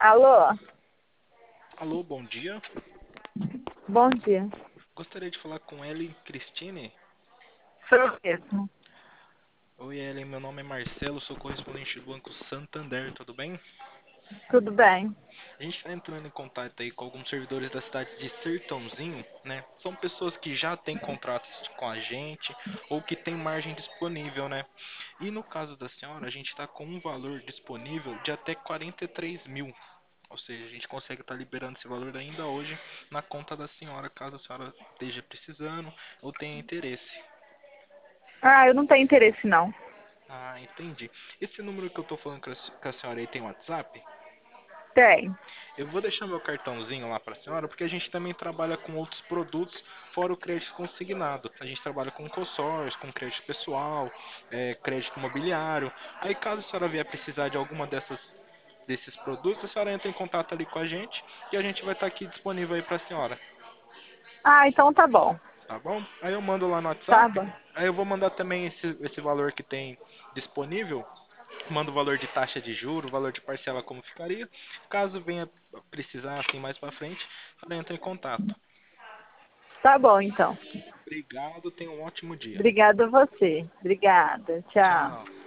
Alô, Alô, bom dia. bom dia. Gostaria de falar com Ellen Cristine. Sou eu mesmo. Oi, Ellen, meu nome é Marcelo, sou correspondente do Banco Santander, tudo bem? Tudo bem? A gente está entrando em contato aí com alguns servidores da cidade de Sertãozinho, né? São pessoas que já têm contratos com a gente ou que têm margem disponível, né? E no caso da senhora, a gente está com um valor disponível de até 43 mil. Ou seja, a gente consegue estar liberando esse valor ainda hoje na conta da senhora, caso a senhora esteja precisando ou tenha interesse. Ah, eu não tenho interesse não. Ah, entendi. Esse número que eu tô falando com a senhora aí tem WhatsApp? Tem. Eu vou deixar meu cartãozinho lá para a senhora, porque a gente também trabalha com outros produtos fora o crédito consignado. A gente trabalha com consórcio, com crédito pessoal, crédito imobiliário. Aí caso a senhora vier precisar de alguma desses produtos, a senhora entra em contato ali com a gente e a gente vai estar aqui disponível aí para a senhora. Ah, então tá bom. Tá bom? Aí eu mando lá no Tá WhatsApp. bom. Aí eu vou mandar também esse valor que tem disponível. Manda o valor de taxa de juro, o valor de parcela como ficaria. Caso venha precisar assim mais para frente, ela entra em contato. Tá bom, então. Obrigado, tenha um ótimo dia. Obrigada a você. Obrigada. Tchau. Tchau.